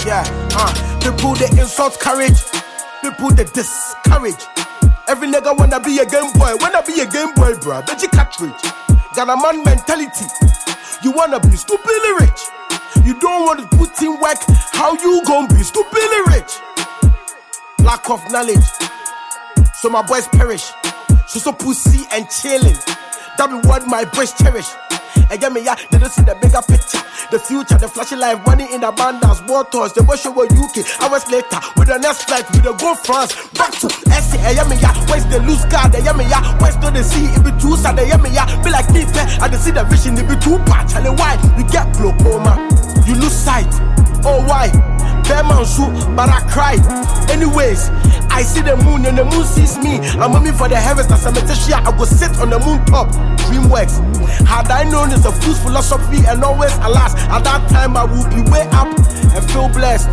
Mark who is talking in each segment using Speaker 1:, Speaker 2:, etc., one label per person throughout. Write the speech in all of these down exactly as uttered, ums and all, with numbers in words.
Speaker 1: Yeah, uh, people they insult courage. People they discourage. Every nigga wanna be a game boy. Wanna be a game boy, bruh. Bet you cartridge. Got a man mentality. You wanna be stupidly rich. You don't want to put in work. How you gon' be stupidly rich? Lack of knowledge. So my boys perish. So so pussy and chillin'. That be what my boys cherish. And get me, yeah, they don't see the bigger picture. The future, the flashing life, money in abundance, war tours, the worship with U K. Hours later, with the next flight, we the go France. Back to S A, yeah, me, yeah, where's the loose card, yeah, me, yeah, where's the sea, it be too sad, yeah, me, yeah, be like me, I can see the vision, it be too bad, tell you why, you get glaucoma, you lose sight, oh why? Bear man shoot, but I cry. Anyways, I see the moon and the moon sees me. I'm aiming for the heavens, that's a meteor. I go sit on the moon top. Dreamworks. Had I known it's a fool's philosophy and always alas, at that time I will be way up and feel blessed.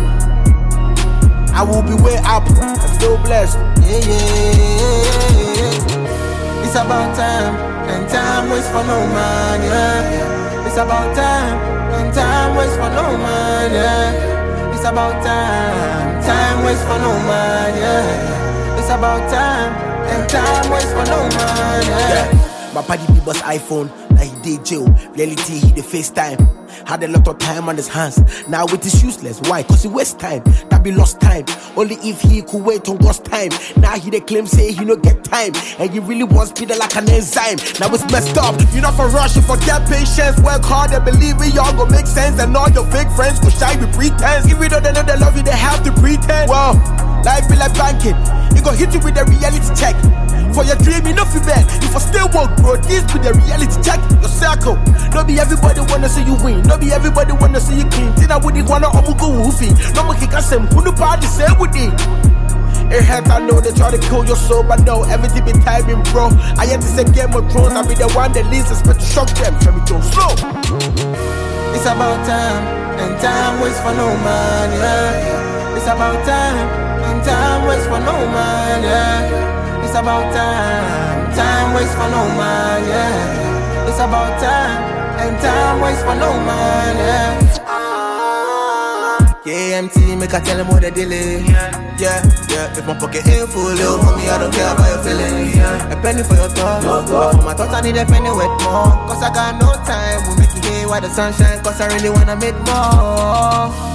Speaker 1: I will be way up and feel blessed.
Speaker 2: Yeah, yeah, yeah, yeah. It's about time, and time waits for no man, yeah. It's about time, and time waits for no man, yeah. It's about time, time waits for no man, yeah. It's about time, and time waits for no man, yeah.
Speaker 1: yeah. My party be boss iPhone, now he did jail. Reality, he the FaceTime. Had a lot of time on his hands. Now it is useless. Why? Cause he waste time. That be lost time. Only if he could wait on God's time. Now he the claim say he no get time. And he really wants speed like an enzyme. Now it's messed up. You not for rush, you forget patience. Work hard and believe it, y'all go make sense. And all your fake friends go shy with pretense. If you don't know they love you, they have to pretend. Well, life be like banking. It gon' hit you with a reality check. For your dream, you know feel bad. If I still work, bro, this be the reality check. Your circle. No be everybody wanna see you win. No be everybody wanna see you clean. Tina wouldn't wanna omugo woofy. No one can say who the party say with it. It hurt, I know they try to kill your soul, but no, everything be timing, bro. I had to say Game of Thrones, I be the one that leads expect to shock them. Let me go slow.
Speaker 2: It's about time, and time waits for no man, yeah. It's about time, and time waits for no man, yeah. It's about time, time waits for no man, yeah. It's about time, and time waits for no man, yeah. Yeah, M T, make I tell him what they delay. Yeah, yeah, yeah. If my pocket ain't full, little homie, I don't care about your feelings. A penny for your thoughts, but for my thoughts I need a penny with more. Cause I got no time, we'll make you hear why the sun shine. Cause I really wanna make more.